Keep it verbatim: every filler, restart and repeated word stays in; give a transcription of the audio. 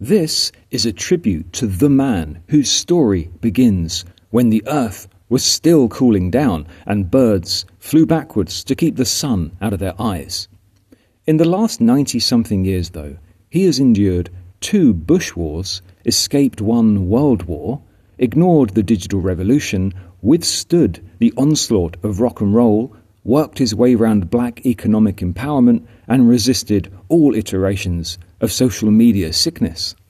This is a tribute to the man whose story begins when the earth was still cooling down and birds flew backwards to keep the sun out of their eyes. In the last ninety-something years, though, he has endured two bush wars, escaped one world war, ignored the digital revolution, withstood the onslaught of rock and roll, worked his way round black economic empowerment, and resisted all iterations of social media sickness.